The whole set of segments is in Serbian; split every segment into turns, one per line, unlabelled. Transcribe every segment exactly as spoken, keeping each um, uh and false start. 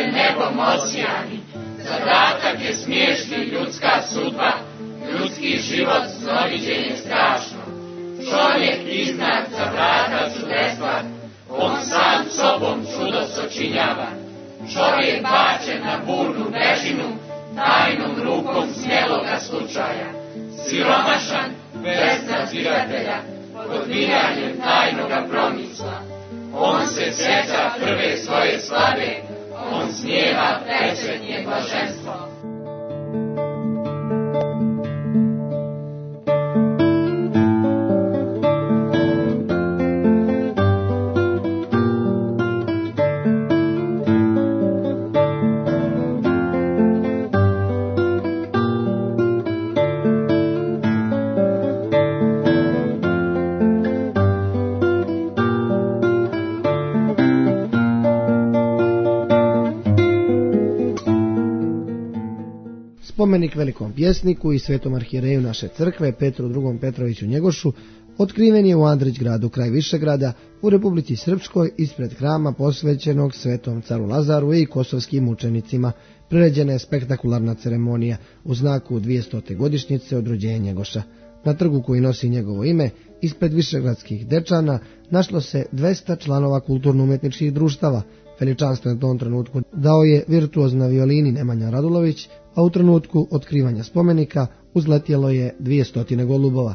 nebom osijani, zadatak je smiješni ljudska sudba, ljudski život znoviđenje strašno. Čovjek iznad za vrata čudestva, on sam sobom čudo sočinjava. Čovjek bačen na burnu bežinu, tajnom rukom smjeloga slučaja. Siromašan, bez nadziratelja, pod miljanjem tajnoga promisla. On se sjeća prve svoje slave, on snijeva večernje blaženstvo.
Spomenik velikom pjesniku i svetom arhijereju naše crkve Petru drugom Petroviću Njegošu otkriven je u Andrićgradu kraj Višegrada u Republici Srpskoj ispred hrama posvećenog svetom caru Lazaru i kosovskim mučenicima. Priređena je spektakularna ceremonija u znaku dvijestote godišnjice od rođenja Njegoša. Na trgu koji nosi njegovo ime, ispred višegradskih dečana, našlo se dvesta članova kulturno-umjetničkih društava. Veličanstvo na tom trenutku dao je virtuoz na violini Nemanja Radulović, a u trenutku otkrivanja spomenika uzletjelo je dvije stotine golubova.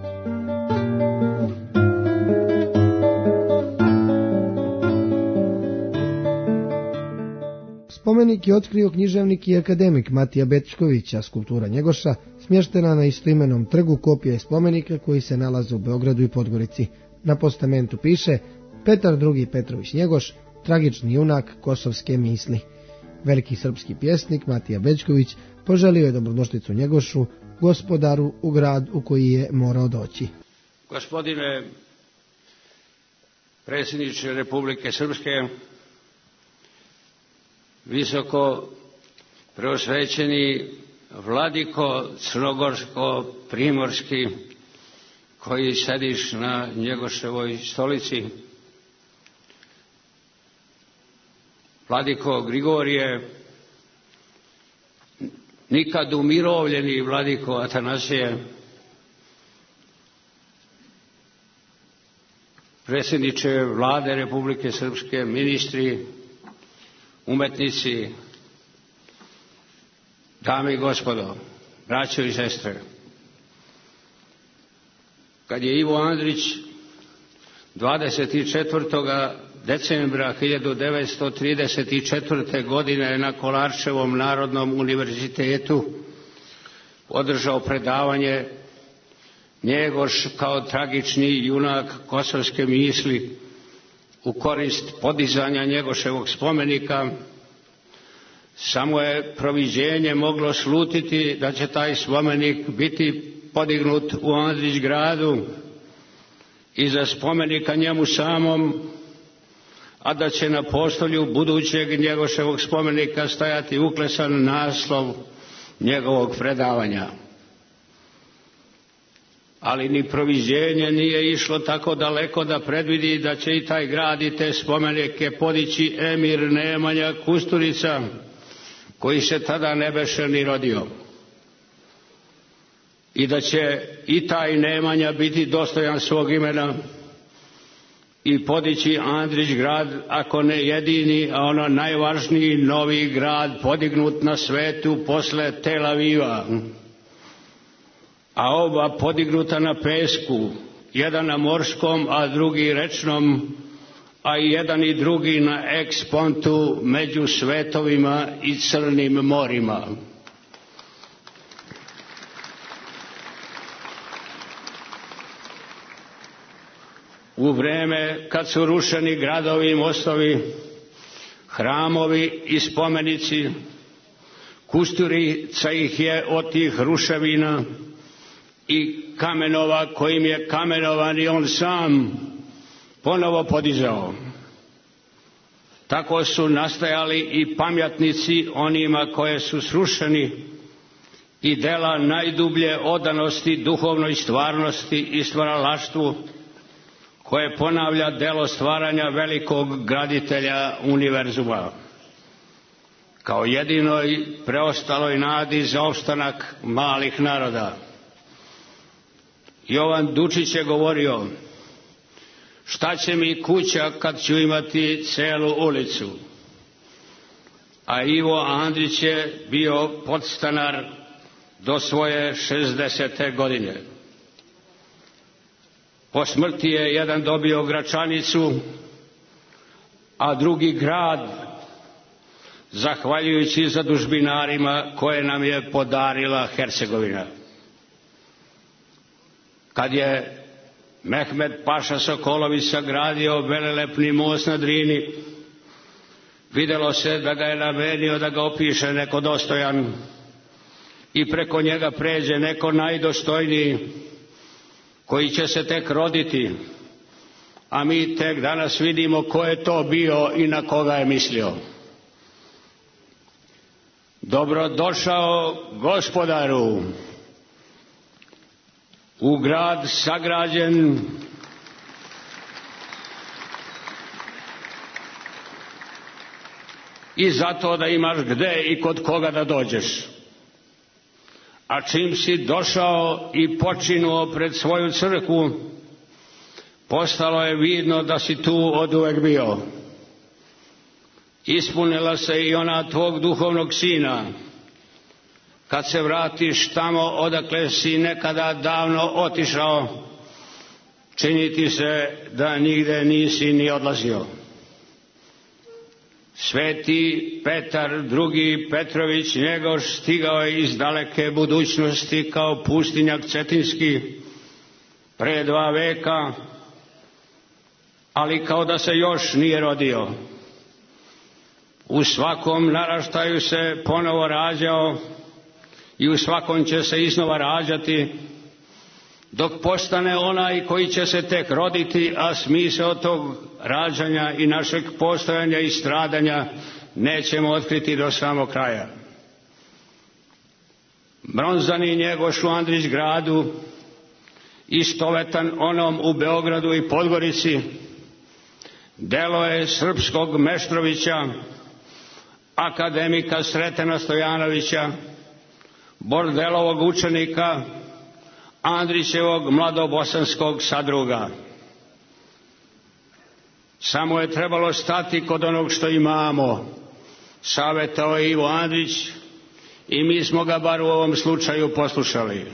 Spomenik je otkrio književnik i akademik Matija Bečković, a skulptura Njegoša smještena na istoimenom trgu kopija je spomenika koji se nalaze u Beogradu i Podgorici. Na postamentu piše Petar drugi Petrović Njegoš, tragični junak kosovske misli. Veliki srpski pjesnik Matija Bečković poželio je dobrodošlicu Njegošu, gospodaru, u grad u koji je morao doći.
Gospodine predsjedniče Republike Srpske, visoko preosvećeni vladiko crnogorsko-primorski, koji sediš na Njegoševoj stolici, vladiko Grigorije, nikad umirovljeni vladiko Atanasije, predsjedniče Vlade Republike Srpske, ministri, umetnici, dame i gospodo, braćo i sestre. Kad je Ivo Andrić dvadeset četvrtog decembra hiljadu devetsto trideset četvrte. godine na Kolarčevom Narodnom univerzitetu održao predavanje Njegoš kao tragični junak kosovske misli u korist podizanja Njegoševog spomenika, samo je proviđenje moglo slutiti da će taj spomenik biti podignut u Andrićgradu i za spomenika njemu samom, a da će na postolju budućeg Njegoševog spomenika stajati uklesan naslov njegovog predavanja. Ali ni proviđenje nije išlo tako daleko da predvidi da će i taj grad i te spomenike podići emir Nemanja Kusturica, koji se tada ne beše ni rodio. I da će i taj Nemanja biti dostojan svog imena i podići Andrićgrad, ako ne jedini, a ono najvažniji novi grad podignut na svetu posle Tel Aviva. A oba podignuta na pesku, jedan na morskom, a drugi rečnom, a i jedan i drugi na ekspontu među svetovima i crnim morima. U vreme kad su rušeni gradovi i mostovi, hramovi i spomenici, Kusturica ih je od tih ruševina i kamenova kojim je kamenovan i on sam ponovo podizao. Tako su nastajali i pamjatnici onima koje su srušeni i dela najdublje odanosti duhovnoj stvarnosti i stvaralaštvu, koje ponavlja delo stvaranja velikog graditelja univerzuma. kao jedinoj preostaloj nadi za opstanak malih naroda. Jovan Dučić je govorio: šta će mi kuća kad ću imati celu ulicu? A Ivo Andrić je bio podstanar do svoje šezdesete godine. Po smrti je jedan dobio Gračanicu, a drugi grad, zahvaljujući zadužbinarima koje nam je podarila Hercegovina. Kad je Mehmed Paša Sokolović sagradio velelepni most na Drini, vidjelo se da ga je namenio da ga opiše neko dostojan i preko njega pređe neko najdostojniji koji će se tek roditi, a mi tek danas vidimo ko je to bio i na koga je mislio. Dobrodošao, gospodaru, u grad sagrađen i zato da imaš gde i kod koga da dođeš. A čim si došao i počinuo pred svoju crkvu, postalo je vidno da si tu oduvek bio. Ispunila se i ona tvog duhovnog sina. Kad se vratiš tamo odakle si nekada davno otišao, čini ti se da nigde nisi ni odlazio. Sveti Petar drugi Petrović Njegoš stigao je iz daleke budućnosti kao pustinjak cetinski pre dva veka, ali kao da se još nije rodio. U svakom naraštaju se ponovo rađao i u svakom će se iznova rađati, dok postane onaj koji će se tek roditi, a smisao tog rađanja i našeg postojanja i stradanja nećemo otkriti do samog kraja. Bronzani Njegoš u Andrić gradu, istovetan onom u Beogradu i Podgorici, delo je srpskog Meštrovića, akademika Sretena Stojanovića, Bordelovog učenika, Andrićevog mladobosanskog sadruga. Samo je trebalo stati kod onog što imamo, savjetao je Ivo Andrić, i mi smo ga bar u ovom slučaju poslušali.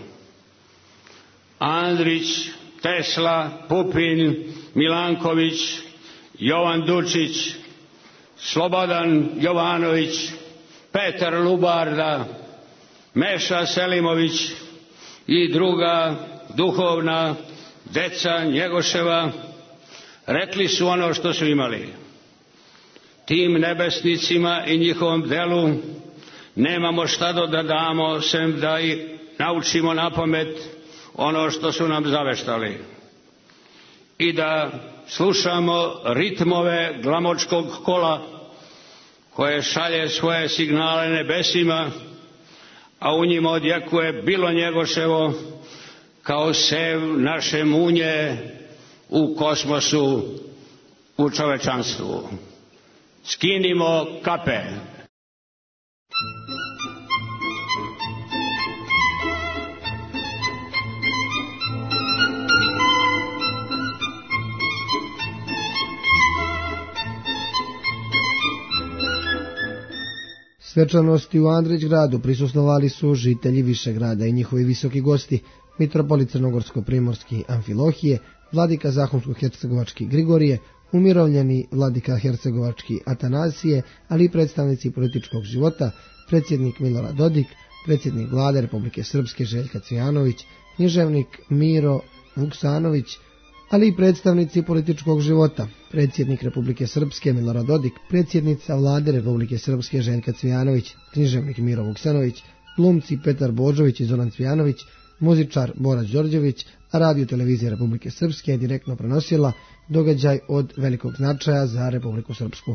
Andrić, Tesla, Pupin, Milanković, Jovan Dučić, Slobodan Jovanović, Petar Lubarda, Meša Selimović i druga duhovna deca Njegoševa rekli su ono što su imali. Tim nebesnicima i njihovom delu nemamo šta da damo, sem da i naučimo na pamet ono što su nam zaveštali i da slušamo ritmove glamočkog kola koje šalje svoje signale nebesima, a u njima odjekuje bilo Njegoševo kao sev naše munje u kosmosu, u čovečanstvu. Skinimo kape.
Svečanosti u Andrić gradu prisustvovali su žitelji Višegrada i njihovi visoki gosti, mitropolit crnogorsko-primorski Amfilohije, vladika zahumsko-hercegovački Grigorije, umirovljeni vladika hercegovački Atanasije, ali i predstavnici političkog života, predsjednik Milorad Dodik, predsjednik vlade Republike Srpske Željka Cvijanović, književnik Miro Vuksanović, ali i predstavnici političkog života, predsjednik Republike Srpske Milorad Dodik, predsjednica vlade Republike Srpske Željka Cvijanović, književnik Miro Vuksanović, glumci Petar Božović i Zoran Cvijanović, muzičar Bora Đorđević, a radio televizija Republike Srpske je direktno prenosila događaj od velikog značaja za Republiku Srpsku.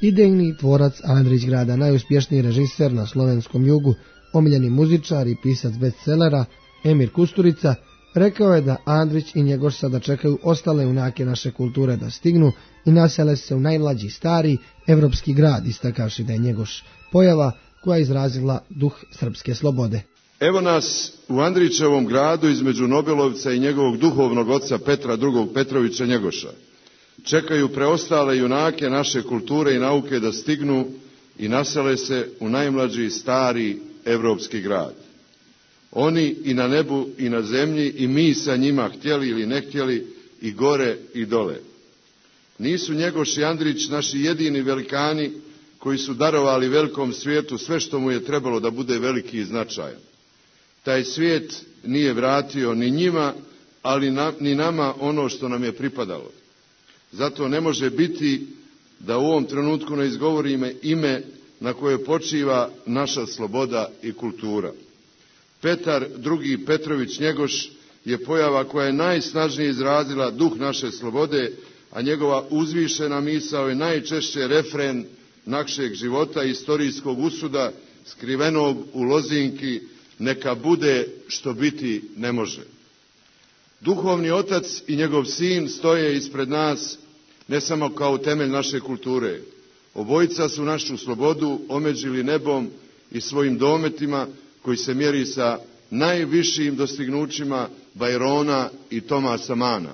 Idejni tvorac Andrićgrada, najuspješniji režiser na slovenskom jugu, omiljeni muzičar i pisac bestsellera Emir Kusturica, rekao je da Andrić i Njegoš sada čekaju ostale junake naše kulture da stignu i nasele se u najmlađi stari evropski grad, istakavši da je Njegoš pojava koja je izrazila duh srpske slobode.
Evo nas u Andrićevom gradu između Nobelovca i njegovog duhovnog oca Petra drugog Petrovića Njegoša. Čekaju preostale junake naše kulture i nauke da stignu i nasele se u najmlađi stari evropski grad. Oni i na nebu i na zemlji i mi sa njima, htjeli ili ne htjeli, i gore i dole. Nisu Njegoš i Andrić naši jedini velikani koji su darovali velikom svijetu sve što mu je trebalo da bude veliki i značajan. Taj svijet nije vratio ni njima, ali na, ni nama ono što nam je pripadalo. Zato ne može biti da u ovom trenutku ne izgovorimo ime na koje počiva naša sloboda i kultura. Petar drugi Petrović Njegoš je pojava koja je najsnažnije izrazila duh naše slobode, a njegova uzvišena misao je najčešće refren našeg života i istorijskog usuda skrivenog u lozinki neka bude što biti ne može. Duhovni otac i njegov sin stoje ispred nas ne samo kao temelj naše kulture. Obojica su našu slobodu omeđili nebom i svojim dometima koji se mjeri sa najvišim dostignućima Bajrona i Tomasa Mana.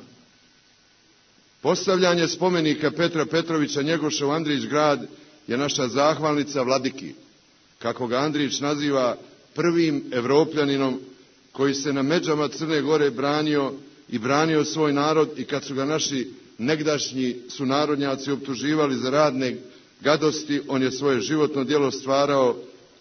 Postavljanje spomenika Petra Petrovića Njegoša u Andrićgrad je naša zahvalnica vladiki, kako ga Andrić naziva prvim Evropljaninom koji se na međama Crne Gore branio i branio svoj narod, i kad su ga naši negdašnji sunarodnjaci optuživali za radne gadosti, on je svoje životno djelo stvarao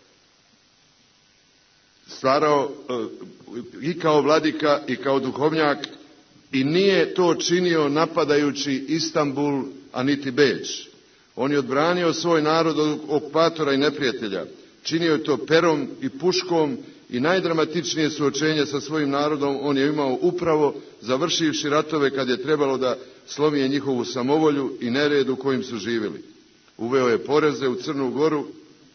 stvarao i kao vladika i kao duhovnjak, i nije to činio napadajući Istanbul, a niti Beč. On je odbranio svoj narod od okupatora i neprijatelja. Činio je to perom i puškom, i najdramatičnije suočenje sa svojim narodom on je imao upravo završivši ratove kad je trebalo da slomije njihovu samovolju i nered u kojim su živjeli. Uveo je poreze u Crnu Goru,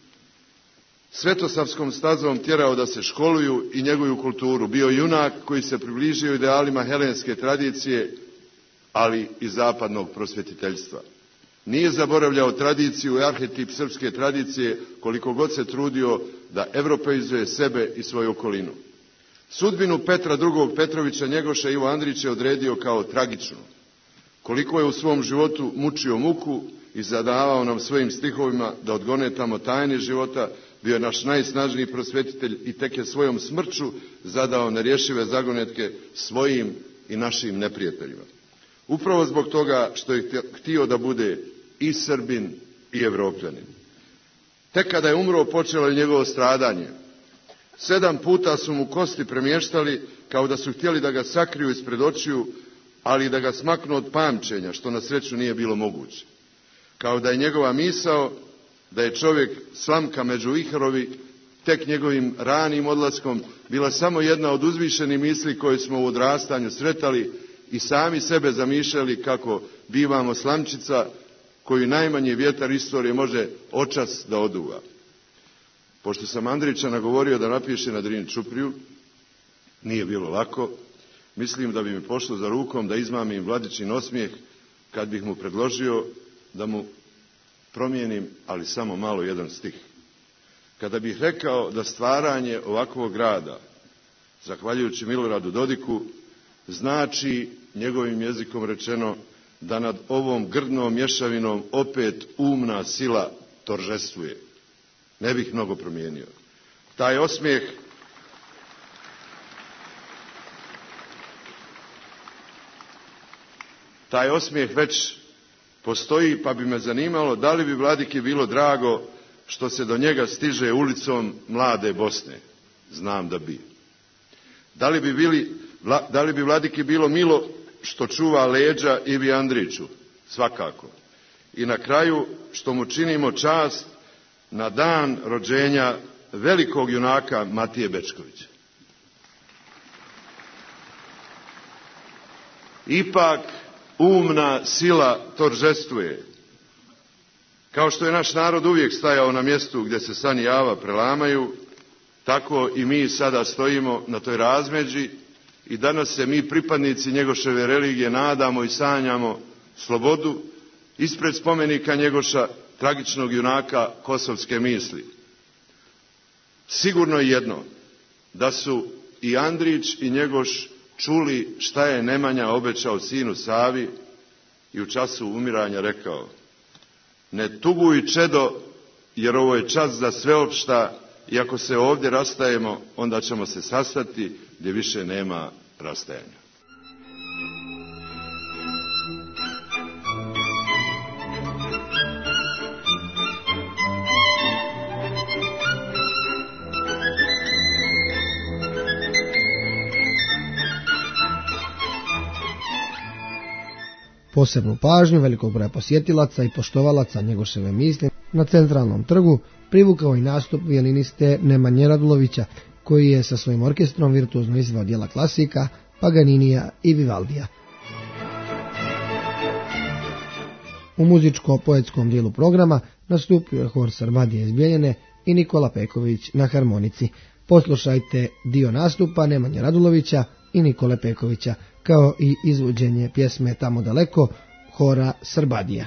svetosavskom stazom tjerao da se školuju i njeguju kulturu. Bio junak koji se približio idealima helenske tradicije, ali i zapadnog prosvjetiteljstva. Nije zaboravljao tradiciju i arhetip srpske tradicije, koliko god se trudio da evropeizuje sebe i svoju okolinu. Sudbinu Petra drugog Petrovića Njegoša Ivo Andrić je odredio kao tragičnu. Koliko je u svom životu mučio muku i zadavao nam svojim stihovima da odgonetamo tajne života, bio je naš najsnažniji prosvjetitelj i tek je svojom smrću zadao nerješive zagonetke svojim i našim neprijateljima. Upravo zbog toga što je htio da bude i Srbin i Evropljanin. Tek kada je umro počelo je njegovo stradanje. Sedam puta su mu kosti premještali kao da su htjeli da ga sakriju ispred očiju, ali da ga smaknu od pamćenja, što na sreću nije bilo moguće. Kao da je njegova misao da je čovjek slamka među viharovi tek njegovim ranim odlaskom bila samo jedna od uzvišenih misli koje smo u odrastanju sretali i sami sebe zamišljali kako bivamo slamčica koju najmanji vjetar istorije može očas da oduva. Pošto sam Andrića nagovorio da napiše na Drini čupriju, nije bilo lako. Mislim da bi mi pošlo za rukom da izmamim vladičin osmijeh kad bih mu predložio da mu promijenim, ali samo malo, jedan stih. Kada bih rekao da stvaranje ovakvog grada, zahvaljujući Miloradu Dodiku, znači, njegovim jezikom rečeno, da nad ovom grdnom mješavinom opet umna sila toržestvuje. Ne bih mnogo promijenio. Taj osmijeh taj osmijeh već postoji, pa bi me zanimalo da li bi vladiki bilo drago što se do njega stiže ulicom Mlade Bosne. Znam da bi. Da li bi, bili, da li bi vladiki bilo milo što čuva leđa Ivi Andriću? Svakako. I na kraju što mu činimo čast na dan rođenja velikog junaka Matije Bečkovića. Ipak umna sila toržestvuje. Kao što je naš narod uvijek stajao na mjestu gdje se san i java prelamaju, tako i mi sada stojimo na toj razmeđi i danas se mi, pripadnici Njegoševe religije, nadamo i sanjamo slobodu ispred spomenika Njegoša, tragičnog junaka kosovske misli. Sigurno je jedno, da su i Andrić i Njegoš čuli šta je Nemanja obećao sinu Savi i u času umiranja rekao: ne tuguj, čedo, jer ovo je čas za sveopšta i ako se ovdje rastajemo, onda ćemo se sastati gdje više nema rastajanja.
Posebnu pažnju velikog broja posjetilaca i poštovalaca Njegoševe misli na centralnom trgu privukao i nastup violiniste Nemanje Radulovića, koji je sa svojim orkestrom virtuozno izveo djela klasika, Paganinija i Vivaldija. U muzičko-poetskom dijelu programa nastupio je hor Sarbadije iz Bijeljine i Nikola Peković na harmonici. Poslušajte dio nastupa Nemanje Radulovića i Nikole Pekovića, kao i izvođenje pjesme Tamo daleko hora Sarbadija.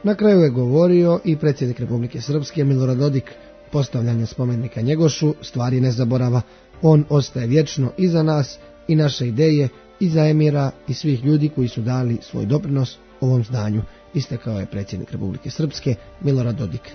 Na kraju je govorio i predsjednik Republike Srpske Milorad Dodik. Postavljanje spomenika Njegošu stvari ne zaborava. On ostaje vječno i za nas i naše ideje i za emira i svih ljudi koji su dali svoj doprinos ovom zdanju, istakao je predsjednik Republike Srpske Milorad Dodik.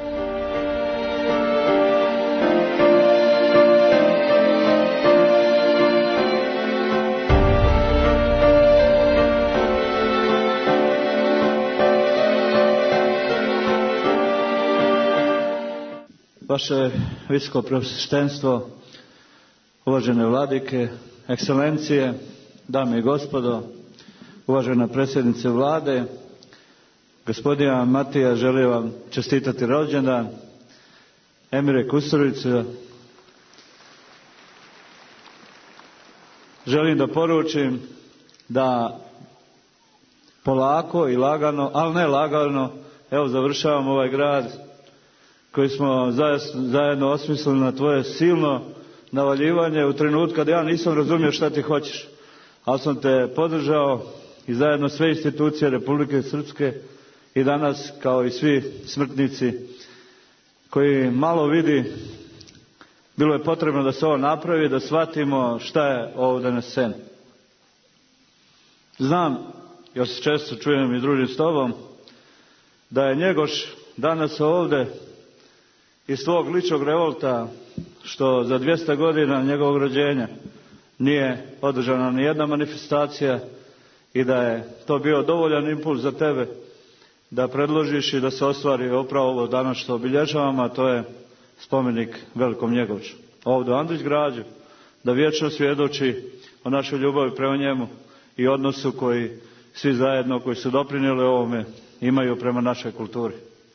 Vaše visoko preosveštenstvo, uvažene vladike, ekscelencije, dame i gospodo, uvažena predsjednice vlade, gospodina Matija, želim vam čestitati rođendan, Emire Kusturica. Želim da poručim da polako i lagano, ali ne lagano, evo završavam ovaj grad koji smo zajedno osmislili na tvoje silno navaljivanje u trenutku kada ja nisam razumio šta ti hoćeš, ali sam te podržao i zajedno sve institucije Republike Srpske i danas kao i svi smrtnici koji malo vidi, bilo je potrebno da se ovo napravi, da shvatimo šta je ovdje na sceni. Znam, jer se često čujem i družim s tobom, da je Njegoš danas ovdje iz svog ličnog revolta, što za dvjesto godina njegovog rođenja nije održana ni jedna manifestacija i da je to bio dovoljan impuls za tebe da predložiš i da se ostvari upravo ovo danas što obilježavamo, a to je spomenik velikom Njegošu. Ovdje u Andrić gradu, da vječno svjedoči o našoj ljubavi prema njemu i odnosu koji svi zajedno koji su doprinijeli ovome imaju prema našoj kulturi.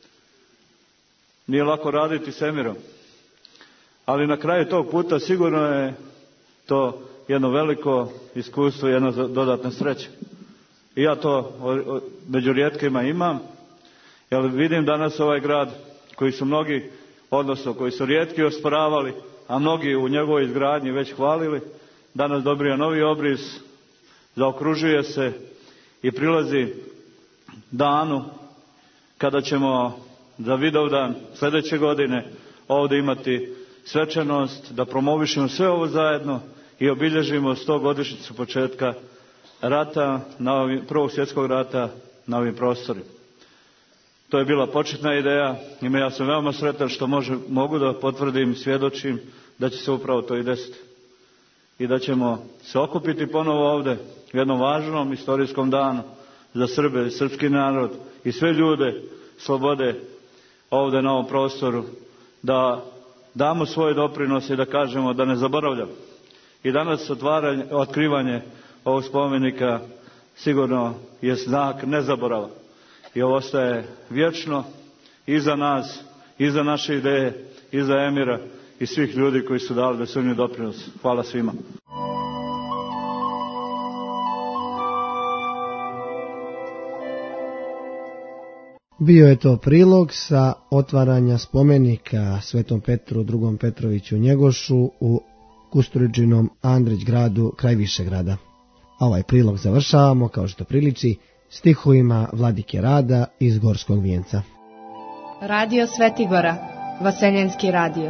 Nije lako raditi s Emirom, ali na kraju tog puta sigurno je to jedno veliko iskustvo i jedna dodatna sreća. I ja to među rijetkima imam, jer vidim danas ovaj grad koji su mnogi, odnosno koji su rijetki osporavali, a mnogi u njegovoj izgradnji već hvalili, danas dobio novi obris, zaokružuje se i prilazi danu kada ćemo za Vidovdan sljedeće godine ovdje imati svečanost, da promovišemo sve ovo zajedno i obilježimo sto godišnjicu početka rata, na ovim, prvog svjetskog rata na ovim prostorima. To je bila početna ideja i ja sam veoma sretan što može, mogu da potvrdim i svjedočim da će se upravo to i desiti. I da ćemo se okupiti ponovo ovdje u jednom važnom istorijskom danu za Srbe, srpski narod i sve ljude slobode ovdje na ovom prostoru, da damo svoj doprinos i da kažemo da ne zaboravljamo. I danas otvaranje, otkrivanje ovog spomenika sigurno je znak nezaborava. I ovo ostaje vječno i za nas, i za naše ideje, i za Emira i svih ljudi koji su dali besumnjiv doprinos. Hvala svima.
Bio je to prilog sa otvaranja spomenika Svetom Petru drugom Petroviću Njegošu u Kusturičinom Andrić gradu kraj Višegrada. A ovaj prilog završavamo, kao što priliči, stihovima Vladike Rada iz Gorskog vijenca.
Radio Svetigora, Vaseljenski radio.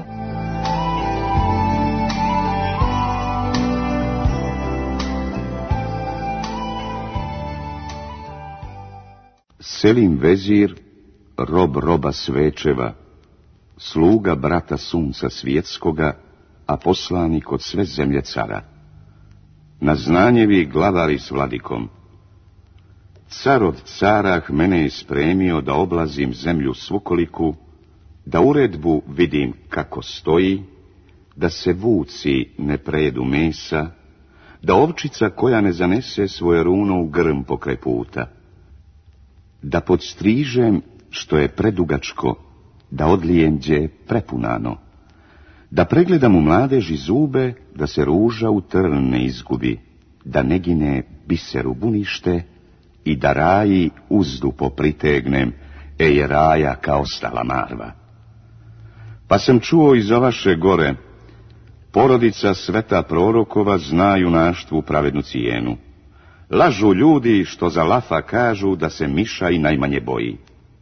Selim Vezir, rob roba Svečeva, sluga brata sunca svjetskoga, a poslanik od sve zemlje cara. Na znanjevi glavari s vladikom. Car od carah mene je spremio da oblazim zemlju svukoliku, da uredbu vidim kako stoji, da se vuci ne prejedu mesa, da ovčica koja ne zanese svoje runo u grm pokraj puta, da podstrižem što je predugačko, da odlijem gdje je prepunano, da pregledam u mladeži zube, da se ruža u trn ne izgubi, da ne gine biser u bunište i da raji uzdu popritegnem, e je raja kao stala marva. Pa sam čuo iz vaše gore, porodica sveta prorokova zna junaštvu pravednu cijenu. Lažu ljudi što za lafa kažu da se miša i najmanje boji.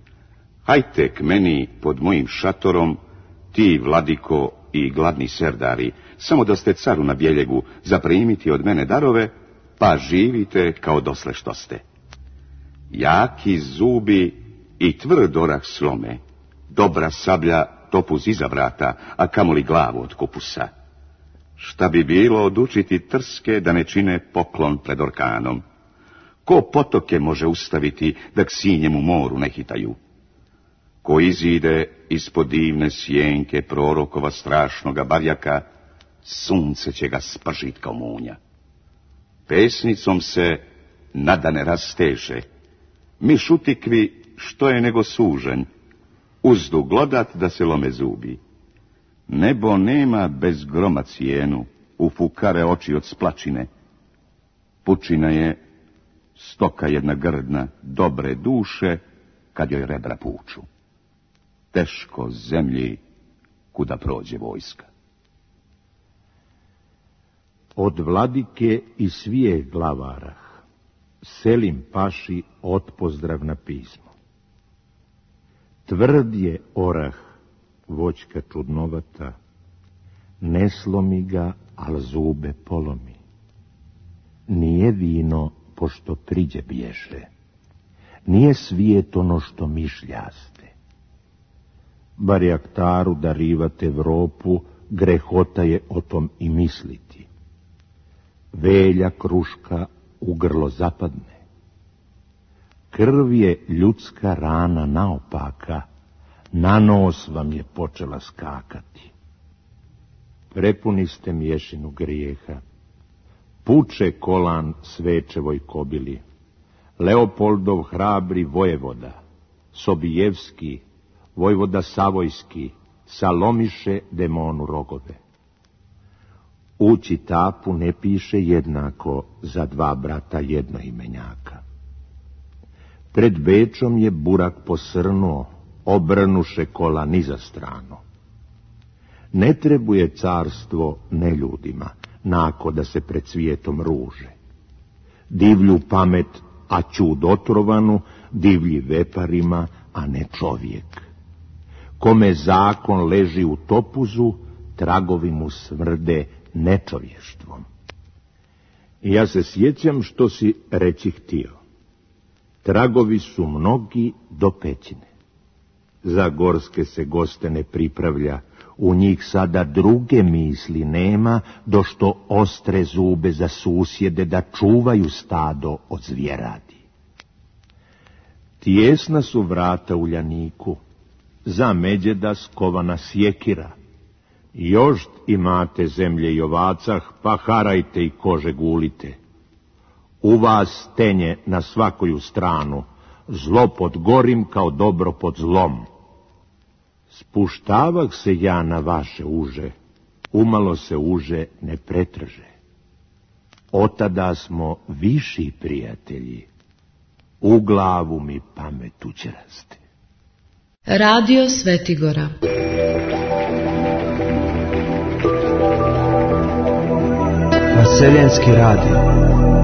Hajte k meni pod mojim šatorom, ti, vladiko i gladni serdari, samo da ste caru na Bjeljegu zaprimiti od mene darove, pa živite kao dosle što ste. Jaki zubi i tvrd orah slome, dobra sablja topuz iza vrata, a kamoli glavu od kupusa. Šta bi bilo odučiti trske da ne čine poklon pred orkanom? Ko potoke može ustaviti da k sinjem u moru ne hitaju? Ko izide ispod divne sjenke prorokova strašnoga barjaka, sunce će ga spržit kao munja. Pesnicom se nadane rasteže, mi šutikvi što je nego sužanj, uzdu glodat da se lome zubi. Nebo nema bez groma cijenu, u fukare oči od splačine. Pučina je stoka jedna grdna, dobre duše, kad joj rebra puču. Teško zemlji kuda prođe vojska.
Od vladike i svije glavarah Selim Paši otpozdravna pismo. Tvrd je orah, voćka čudnovata, ne slomi ga, al zube polomi. Nije vino, pošto priđe bješe, nije svijet ono što mišljaste. Bar jaktaru darivate Evropu, grehota je o tom i misliti. Velja kruška u grlo zapadne. Krv je ljudska rana naopaka, na nos vam je počela skakati. Prepuni ste mješinu grijeha, puče kolan svečevoj kobili, Leopoldov hrabri vojevoda, Sobijevski, vojvoda Savojski, salomiše demonu rogove. U Čitapu ne piše jednako za dva brata jednoimenjaka. Pred Bečom je burak posrnuo, obrnuše kola ni za strano. Ne trebuje carstvo neljudima, nako da se pred svijetom ruže. Divlju pamet, a čud otrovanu, divlji veparima, a ne čovjek. Kome zakon leži u topuzu, tragovi mu smrde nečovještvom. Ja se sjećam što si reći htio. Tragovi su mnogi do pećine. Za gorske se goste ne pripravlja, u njih sada druge misli nema, do što ostre zube za susjede da čuvaju stado od zvjeradi. Tijesna su vrata Uljaniku, za Međeda skovana sjekira. Još imate zemlje i ovacah, pa harajte i kože gulite. U vas tenje na svakoju stranu, zlo pod gorim kao dobro pod zlom. Spuštavah se ja na vaše uže, umalo se uže ne pretrže. Otada smo viši prijatelji, u glavu mi pamet učeraste.
Radio Svetigora.
Vaseljenski radio.